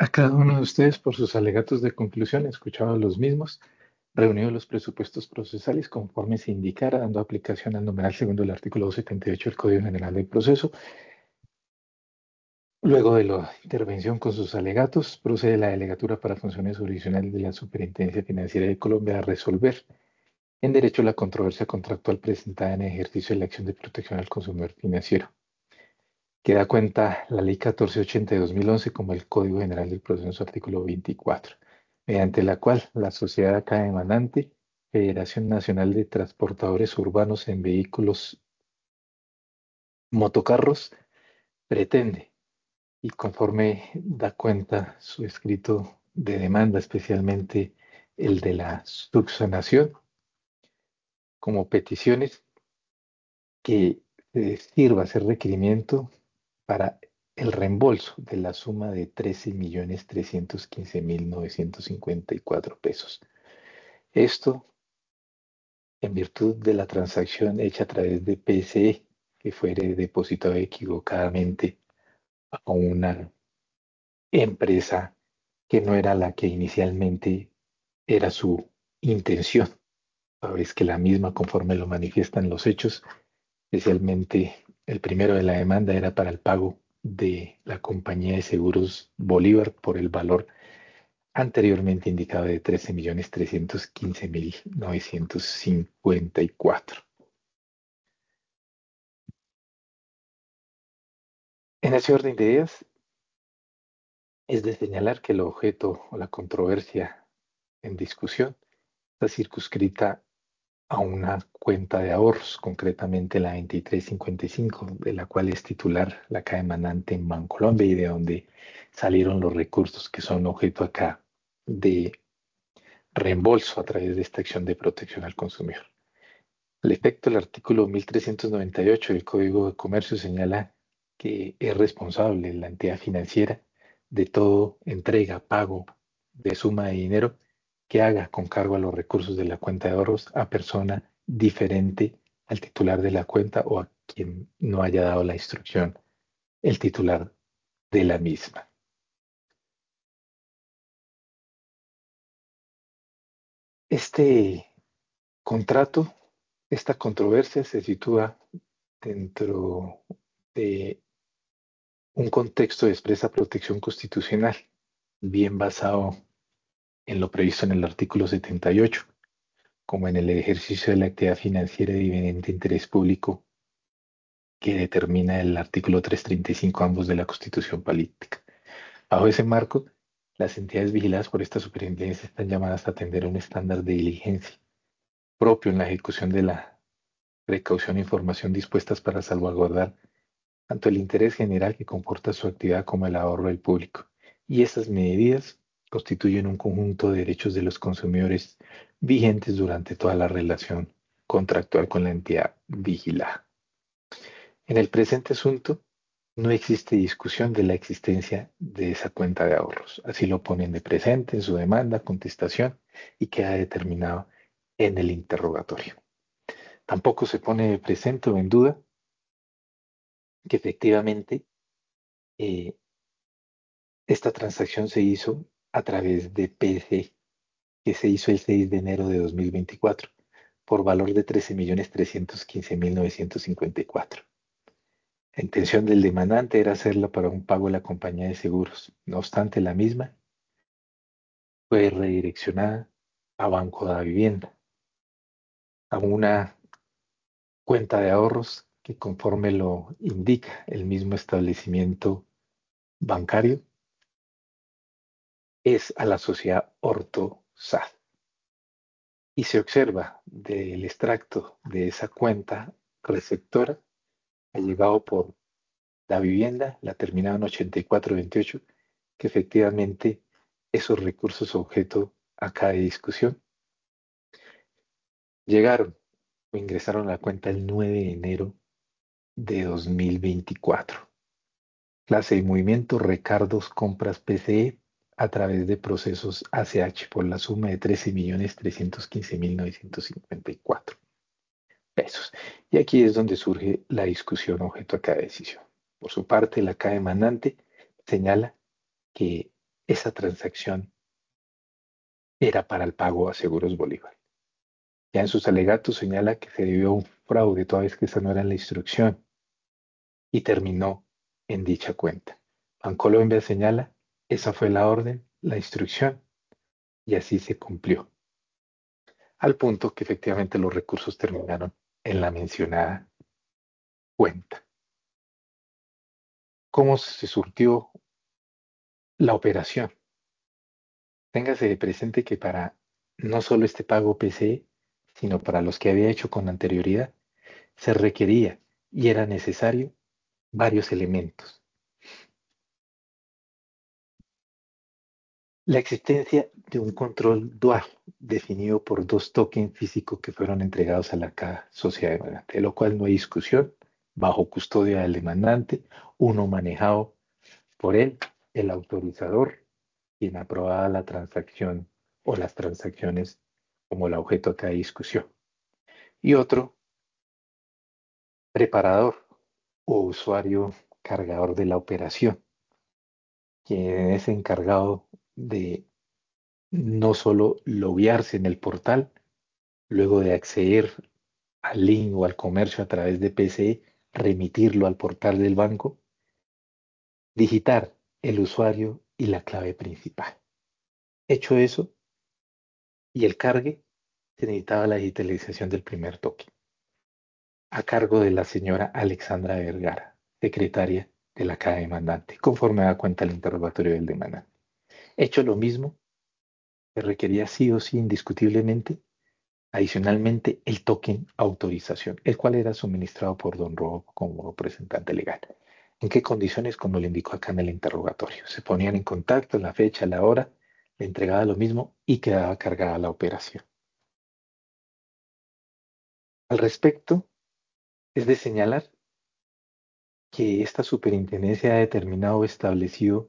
A cada uno de ustedes por sus alegatos de conclusión, escuchado los mismos, reunido los presupuestos procesales conforme se indicara, dando aplicación al numeral segundo del artículo 278 del Código General del Proceso. Luego de la intervención con sus alegatos, procede la Delegatura para Funciones Jurisdiccionales de la Superintendencia Financiera de Colombia a resolver en derecho la controversia contractual presentada en ejercicio de la acción de protección al consumidor financiero, que da cuenta la Ley 1480 de 2011 como el Código General del Proceso en su artículo 24, mediante la cual la sociedad acá demandante, Federación Nacional de Transportadores Urbanos en Vehículos Motocarros, pretende, y conforme da cuenta su escrito de demanda, especialmente el de la subsanación, como peticiones que sirva a ser requerimiento para el reembolso de la suma de 13.315.954 pesos. Esto en virtud de la transacción hecha a través de PSE, que fue depositado equivocadamente a una empresa que no era la que inicialmente era su intención. Sabes que la misma, conforme lo manifiestan los hechos, especialmente el primero de la demanda era para el pago de la compañía de seguros Bolívar por el valor anteriormente indicado de 13.315.954. En ese orden de ideas, es de señalar que el objeto o la controversia en discusión está circunscrita a una cuenta de ahorros, concretamente la 2355, de la cual es titular la caja emanante en Bancolombia y de donde salieron los recursos que son objeto acá de reembolso a través de esta acción de protección al consumidor. Al efecto, el artículo 1398 del Código de Comercio señala que es responsable la entidad financiera de todo entrega, pago de suma de dinero que haga con cargo a los recursos de la cuenta de ahorros a persona diferente al titular de la cuenta o a quien no haya dado la instrucción, el titular de la misma. Este contrato, esta controversia se sitúa dentro de un contexto de expresa protección constitucional, bien basado en lo previsto en el artículo 78, como en el ejercicio de la actividad financiera de evidente interés público que determina el artículo 335 ambos de la Constitución Política. Bajo ese marco, las entidades vigiladas por esta superintendencia están llamadas a atender a un estándar de diligencia propio en la ejecución de la precaución e información dispuestas para salvaguardar tanto el interés general que comporta su actividad como el ahorro del público. Y estas medidas constituyen un conjunto de derechos de los consumidores vigentes durante toda la relación contractual con la entidad vigilada. En el presente asunto, no existe discusión de la existencia de esa cuenta de ahorros. Así lo ponen de presente en su demanda, contestación y queda determinado en el interrogatorio. Tampoco se pone de presente o en duda que efectivamente eh, esta transacción se hizo a través de PC, que se hizo el 6 de enero de 2024 por valor de 13.315.954. La intención del demandante era hacerla para un pago de la compañía de seguros. No obstante, la misma fue redireccionada a Banco de la Vivienda, a una cuenta de ahorros que conforme lo indica el mismo establecimiento bancario, es a la sociedad Orto SAD. Y se observa del extracto de esa cuenta receptora, ha llegado por la vivienda, la terminada en 8428, que efectivamente esos recursos objeto acá de discusión llegaron o ingresaron a la cuenta el 9 de enero de 2024. Clase de movimiento, Recardos Compras PCE a través de procesos ACH por la suma de 13.315.954 pesos. Y aquí es donde surge la discusión objeto a cada decisión. Por su parte, la CAE demandante señala que esa transacción era para el pago a Seguros Bolívar. Ya en sus alegatos señala que se debió a un fraude, toda vez que esa no era la instrucción, y terminó en dicha cuenta. Bancolombia señala, esa fue la orden, la instrucción, y así se cumplió. Al punto que efectivamente los recursos terminaron en la mencionada cuenta. ¿Cómo se surtió la operación? Téngase de presente que para no solo este pago PCE, sino para los que había hecho con anterioridad, se requería y era necesario varios elementos. La existencia de un control dual definido por dos tokens físicos que fueron entregados a la cada sociedad demandante, de lo cual no hay discusión, bajo custodia del demandante, uno manejado por él, el autorizador, quien aprobaba la transacción o las transacciones como el objeto acá de discusión, y otro preparador o usuario cargador de la operación, quien es encargado de no solo loguearse en el portal, luego de acceder al link o al comercio a través de PCE, remitirlo al portal del banco, digitar el usuario y la clave principal. Hecho eso, y el cargue, se necesitaba la digitalización del primer token, a cargo de la señora Alexandra Vergara, secretaria de la cada demandante, conforme da cuenta el interrogatorio del demandante. Hecho lo mismo, se requería sí o sí indiscutiblemente, adicionalmente, el token autorización, el cual era suministrado por Don Rob como representante legal. ¿En qué condiciones? Como le indicó acá en el interrogatorio. Se ponían en contacto, la fecha, la hora, le entregaba lo mismo y quedaba cargada la operación. Al respecto, es de señalar que esta superintendencia ha determinado o establecido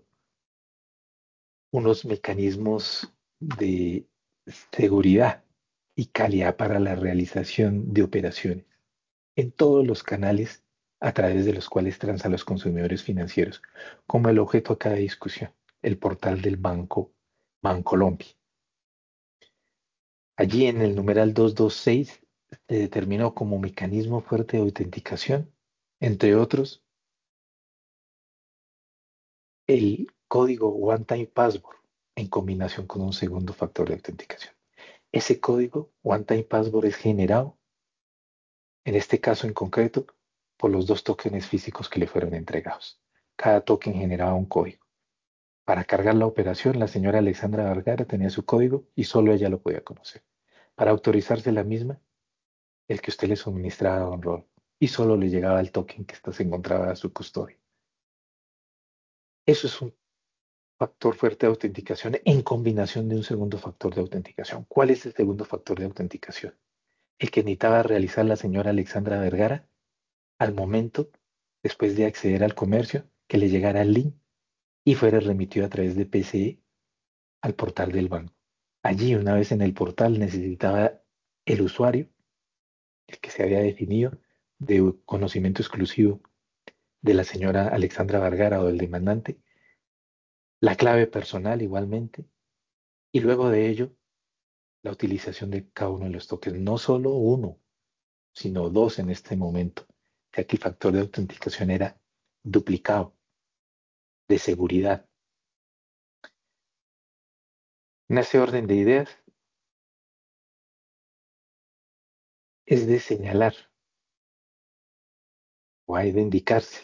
unos mecanismos de seguridad y calidad para la realización de operaciones en todos los canales a través de los cuales transan los consumidores financieros, como el objeto acá de discusión, el portal del banco Bancolombia. Allí en el numeral 226 se determinó como mecanismo fuerte de autenticación, entre otros, el código One Time Password en combinación con un segundo factor de autenticación. Ese código One Time Password es generado, en este caso en concreto, por los dos tokens físicos que le fueron entregados. Cada token generaba un código. Para cargar la operación, la señora Alexandra Vergara tenía su código y solo ella lo podía conocer. Para autorizarse la misma, el que usted le suministraba a Don Rol y solo le llegaba el token que se encontraba a su custodia. Eso es un factor fuerte de autenticación en combinación de un segundo factor de autenticación. ¿Cuál es el segundo factor de autenticación? El que necesitaba realizar la señora Alexandra Vergara al momento, después de acceder al comercio, que le llegara el link y fuera remitido a través de PCE al portal del banco. Allí, una vez en el portal, necesitaba el usuario, el que se había definido, de conocimiento exclusivo de la señora Alexandra Vergara o del demandante, la clave personal igualmente, y luego de ello, la utilización de cada uno de los tokens, no solo uno, sino dos en este momento, ya que el factor de autenticación era duplicado, de seguridad. En ese orden de ideas, es de señalar o hay de indicarse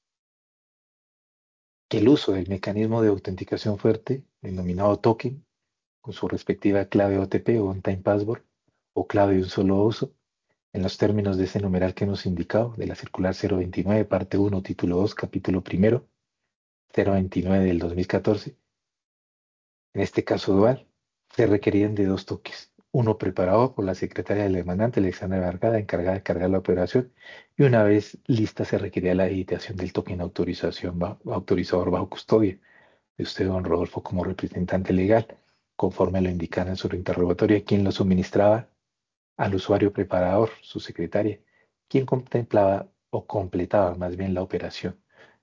que el uso del mecanismo de autenticación fuerte, denominado token, con su respectiva clave OTP o One Time Password o clave de un solo uso, en los términos de ese numeral que hemos indicado, de la circular 029, parte 1, título 2, capítulo primero, 029 del 2014, en este caso dual, se requerían de dos toques. Uno preparado por la secretaria del demandante, Alexandra Vargada, encargada de cargar la operación, y una vez lista se requería la editación del token autorizador bajo custodia de usted, don Rodolfo, como representante legal, conforme lo indicara en su interrogatorio, quien lo suministraba al usuario preparador, su secretaria, quien contemplaba o completaba más bien la operación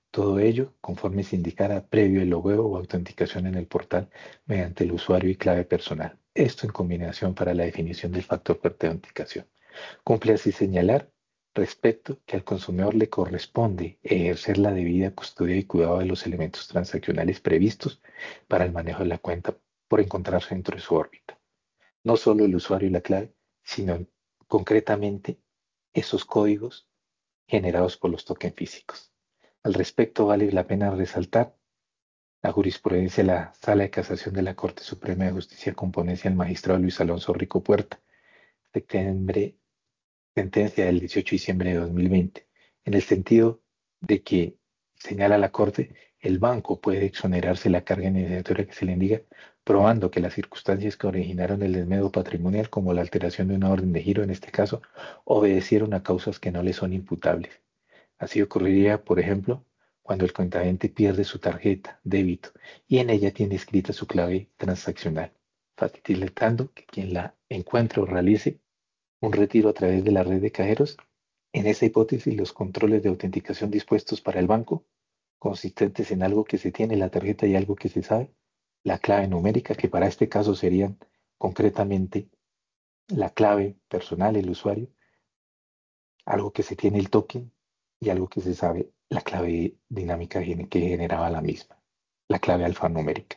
Todo ello conforme se indicara previo el logueo o autenticación en el portal mediante el usuario y clave personal. Esto en combinación para la definición del factor de autenticación. Cumple así señalar respecto que al consumidor le corresponde ejercer la debida custodia y cuidado de los elementos transaccionales previstos para el manejo de la cuenta por encontrarse dentro de su órbita. No solo el usuario y la clave, sino concretamente esos códigos generados por los tokens físicos. Al respecto, vale la pena resaltar la jurisprudencia de la Sala de Casación de la Corte Suprema de Justicia con ponencia del magistrado Luis Alonso Rico Puerta, septiembre sentencia del 18 de diciembre de 2020, en el sentido de que, señala la Corte, el banco puede exonerarse la carga indemnizatoria que se le indica, probando que las circunstancias que originaron el desmedro patrimonial, como la alteración de una orden de giro en este caso, obedecieron a causas que no le son imputables. Así ocurriría, por ejemplo, cuando el cuentaviente pierde su tarjeta débito y en ella tiene escrita su clave transaccional, facilitando que quien la encuentre o realice un retiro a través de la red de cajeros. En esa hipótesis, los controles de autenticación dispuestos para el banco, consistentes en algo que se tiene en la tarjeta y algo que se sabe, la clave numérica, que para este caso serían concretamente la clave personal, el usuario, algo que se tiene el token y algo que se sabe, la clave dinámica que generaba la misma, la clave alfanumérica.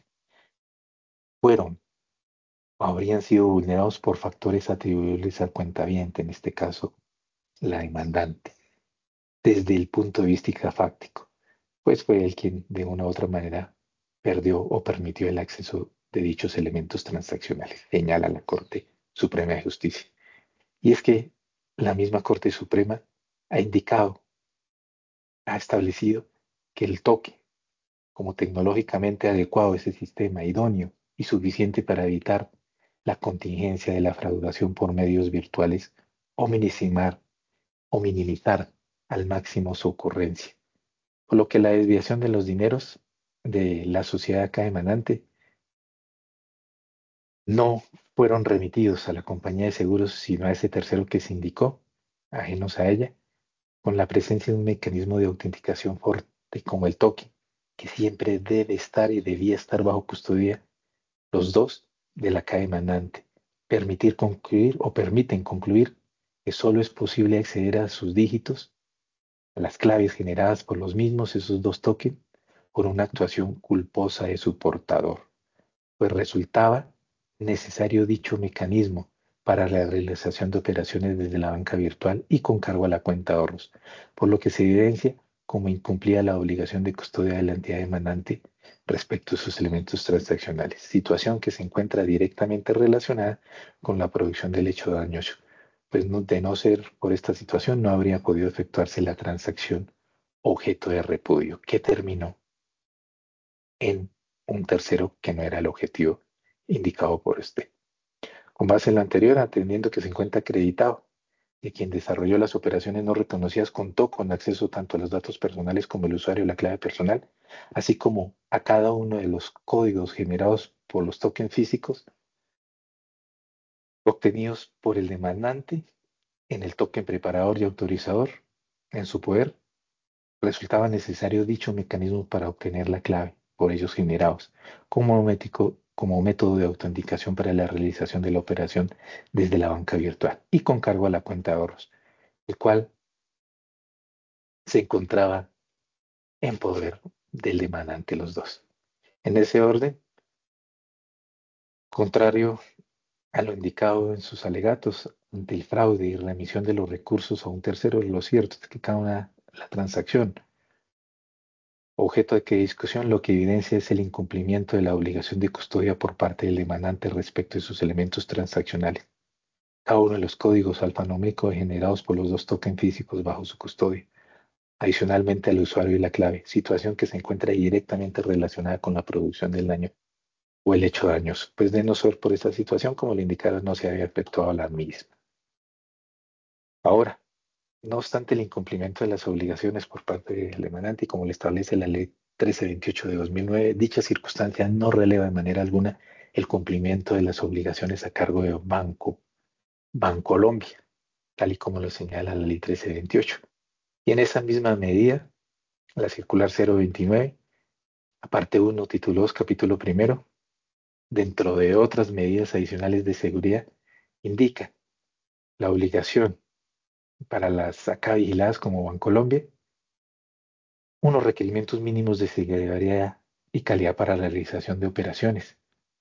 Fueron o habrían sido vulnerados por factores atribuibles al cuentaviente, en este caso la demandante, desde el punto de vista fáctico, pues fue él quien de una u otra manera perdió o permitió el acceso de dichos elementos transaccionales, señala la Corte Suprema de Justicia. Y es que la misma Corte Suprema ha indicado, ha establecido que el toque, como tecnológicamente adecuado a ese sistema, idóneo y suficiente para evitar la contingencia de la fraudación por medios virtuales o minimizar al máximo su ocurrencia, por lo que la desviación de los dineros de la sociedad acá emanante no fueron remitidos a la compañía de seguros, sino a ese tercero que se indicó, ajenos a ella, con la presencia de un mecanismo de autenticación fuerte como el token, que siempre debe estar y debía estar bajo custodia los dos de la caja emanante, permitir concluir o permiten concluir que solo es posible acceder a sus dígitos, a las claves generadas por los mismos, esos dos tokens, por una actuación culposa de su portador, pues resultaba necesario dicho mecanismo para la realización de operaciones desde la banca virtual y con cargo a la cuenta de ahorros, por lo que se evidencia como incumplía la obligación de custodia de la entidad emanante respecto a sus elementos transaccionales, situación que se encuentra directamente relacionada con la producción del hecho dañoso, pues de no ser por esta situación no habría podido efectuarse la transacción objeto de repudio, que terminó en un tercero que no era el objetivo indicado por usted. Con base en lo anterior, atendiendo que se encuentra acreditado que quien desarrolló las operaciones no reconocidas contó con acceso tanto a los datos personales como el usuario y la clave personal, así como a cada uno de los códigos generados por los tokens físicos obtenidos por el demandante en el token preparador y autorizador en su poder. Resultaba necesario dicho mecanismo para obtener la clave por ellos generados como método de autenticación para la realización de la operación desde la banca virtual y con cargo a la cuenta de ahorros, el cual se encontraba en poder del demandante los dos. En ese orden, contrario a lo indicado en sus alegatos ante el fraude y remisión de los recursos a un tercero, lo cierto es que la transacción objeto de que discusión lo que evidencia es el incumplimiento de la obligación de custodia por parte del demandante respecto de sus elementos transaccionales, cada uno de los códigos alfanuméricos generados por los dos tokens físicos bajo su custodia, adicionalmente al usuario y la clave, situación que se encuentra directamente relacionada con la producción del daño o el hecho dañoso, pues de no ser por esta situación, como le indicaron, no se había efectuado la misma. Ahora, no obstante el incumplimiento de las obligaciones por parte del demandante y como le establece la Ley 1328 de 2009, dicha circunstancia no releva de manera alguna el cumplimiento de las obligaciones a cargo de Bancolombia, tal y como lo señala la Ley 1328. Y en esa misma medida, La circular 029, aparte 1, título 2, capítulo primero, dentro de otras medidas adicionales de seguridad, indica la obligación para las acá vigiladas como Bancolombia, unos requerimientos mínimos de seguridad y calidad para la realización de operaciones.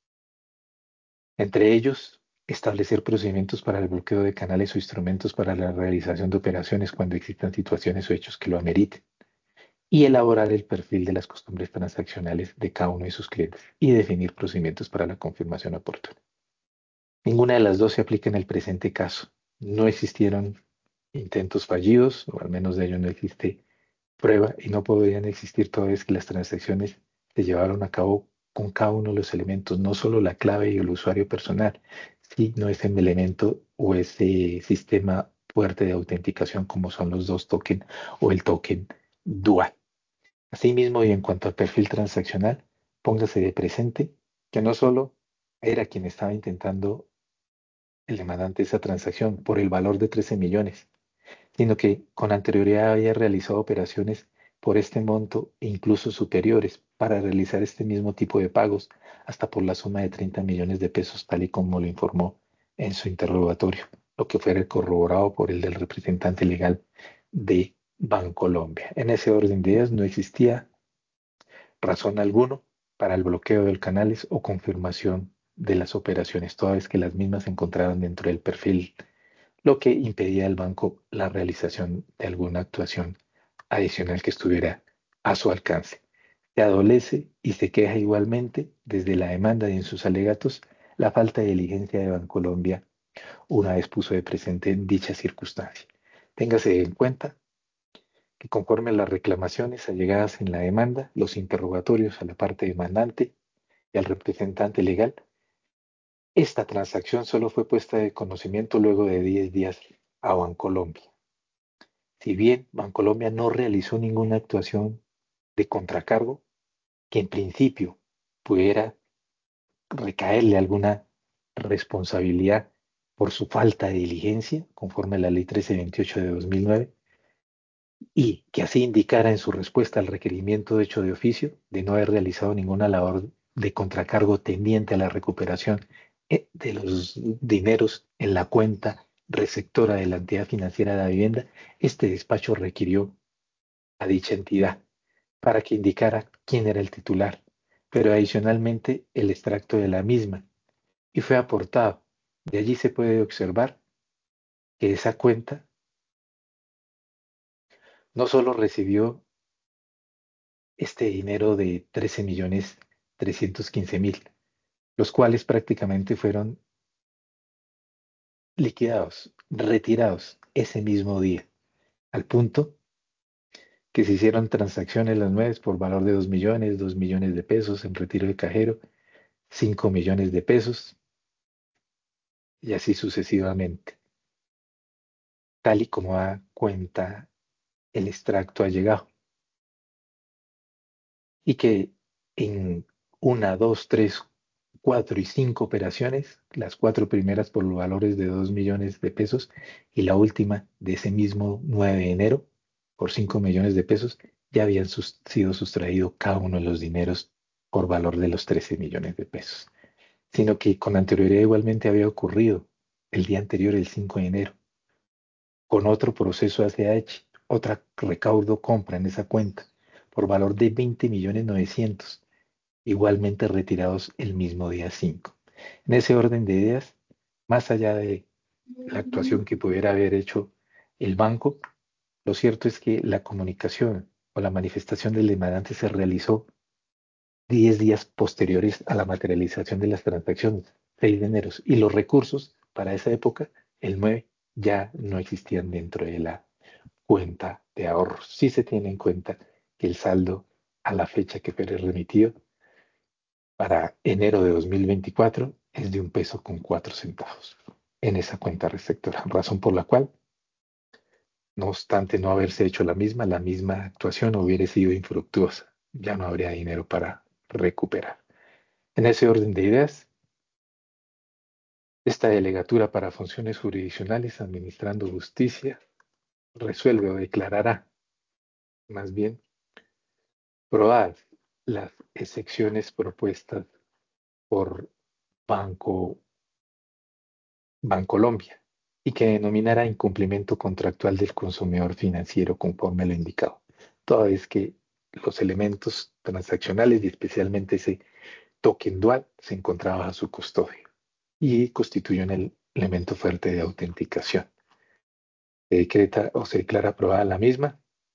Entre ellos, establecer procedimientos para el bloqueo de canales o instrumentos para la realización de operaciones cuando existan situaciones o hechos que lo ameriten. Y elaborar el perfil de las costumbres transaccionales de cada uno de sus clientes y definir procedimientos para la confirmación oportuna. Ninguna de las dos se aplica en el presente caso. No existieron intentos fallidos, o al menos de ello no existe prueba, y no podrían existir toda vez que las transacciones se llevaron a cabo con cada uno de los elementos, no solo la clave y el usuario personal, sino ese elemento o ese sistema fuerte de autenticación como son los dos tokens o el token dual. Asimismo, y en cuanto al perfil transaccional, póngase de presente que no solo era quien estaba intentando el demandante de esa transacción por el valor de 13 millones, sino que con anterioridad había realizado operaciones por este monto e incluso superiores para realizar este mismo tipo de pagos hasta por la suma de 30 millones de pesos, tal y como lo informó en su interrogatorio, lo que fue corroborado por el del representante legal de Bancolombia. En ese orden de ideas no existía razón alguno para el bloqueo de canales o confirmación de las operaciones, toda vez que las mismas se encontraron dentro del perfil, lo que impedía al banco la realización de alguna actuación adicional que estuviera a su alcance. Se adolece y se queja igualmente desde la demanda y en sus alegatos la falta de diligencia de Bancolombia una vez puso de presente dicha circunstancia. Téngase en cuenta que conforme a las reclamaciones allegadas en la demanda, los interrogatorios a la parte demandante y al representante legal, esta transacción solo fue puesta de conocimiento luego de 10 días a Bancolombia. Si bien Bancolombia no realizó ninguna actuación de contracargo, que en principio pudiera recaerle alguna responsabilidad por su falta de diligencia, conforme a la Ley 1328 de 2009, y que así indicara en su respuesta al requerimiento hecho de oficio de no haber realizado ninguna labor de contracargo tendiente a la recuperación de los dineros en la cuenta receptora de la entidad financiera de la vivienda, este despacho requirió a dicha entidad para que indicara quién era el titular, pero adicionalmente el extracto de la misma, y fue aportado. De allí se puede observar que esa cuenta no solo recibió este dinero de 13.315.000, los cuales prácticamente fueron liquidados, retirados ese mismo día, al punto que se hicieron transacciones las nuevas por valor de 2 millones, 2 millones de pesos en retiro de cajero, 5 millones de pesos y así sucesivamente, tal y como da cuenta el extracto allegado. Y que en una, dos, tres, cuatro y cinco operaciones, las cuatro primeras por los valores de 2 millones de pesos y la última de ese mismo 9 de enero por 5 millones de pesos, ya habían sido sustraídos cada uno de los dineros por valor de los 13 millones de pesos, sino que con anterioridad igualmente había ocurrido el día anterior, el 5 de enero, con otro proceso ACH, otra recaudo compra en esa cuenta por valor de 20 millones 900, igualmente retirados el mismo día 5. En ese orden de ideas, más allá de la actuación que pudiera haber hecho el banco, lo cierto es que la comunicación o la manifestación del demandante se realizó 10 días posteriores a la materialización de las transacciones, 6 de enero, y los recursos para esa época, el 9, ya no existían dentro de la cuenta de ahorros. Sí se tiene en cuenta que el saldo a la fecha que fue remitido para enero de 2024 es de 1 peso con 4 centavos en esa cuenta receptora, razón por la cual, no obstante no haberse hecho la misma actuación hubiera sido infructuosa. Ya no habría dinero para recuperar. En ese orden de ideas, esta delegatura para funciones jurisdiccionales administrando justicia resuelve o declarará, más bien, Probadas las excepciones propuestas por Banco Bancolombia y que denominara incumplimiento contractual del consumidor financiero conforme a lo indicado, toda vez que los elementos transaccionales y especialmente ese token dual se encontraba a su custodia y constituye un elemento fuerte de autenticación. Se decreta o se declara aprobada la misma.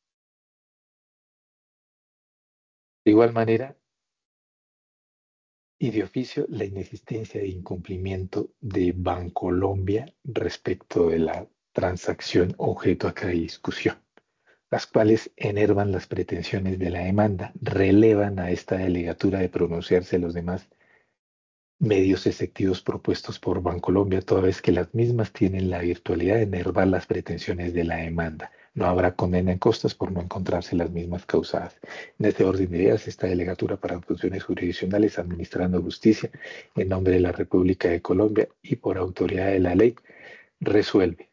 De igual manera, y de oficio, la inexistencia de incumplimiento de Bancolombia respecto de la transacción objeto acá de discusión, las cuales enervan las pretensiones de la demanda, relevan a esta delegatura de pronunciarse los demás medios efectivos propuestos por Bancolombia, toda vez que las mismas tienen la virtualidad de enervar las pretensiones de la demanda. No habrá condena en costas por no encontrarse las mismas causadas. En este orden de ideas, esta delegatura para funciones jurisdiccionales administrando justicia en nombre de la República de Colombia y por autoridad de la ley resuelve.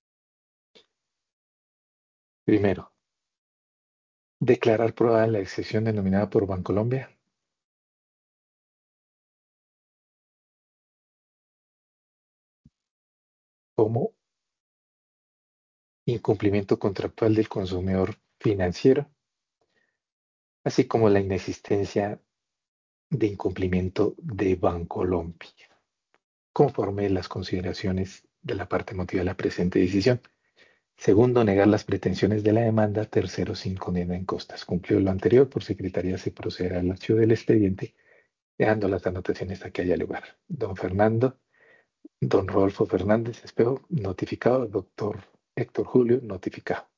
Primero, declarar probada la excepción denominada por Bancolombia como incumplimiento contractual del consumidor financiero, así como la inexistencia de incumplimiento de Bancolombia, conforme las consideraciones de la parte emotiva de la presente decisión. Segundo, negar las pretensiones de la demanda. Tercero, sin condena en costas. Cumplido lo anterior, por secretaría se procederá al archivo del expediente, dejando las anotaciones a que haya lugar. Don Fernando, don Rodolfo Fernández Espejo, notificado. Doctor Héctor Julio, notificado.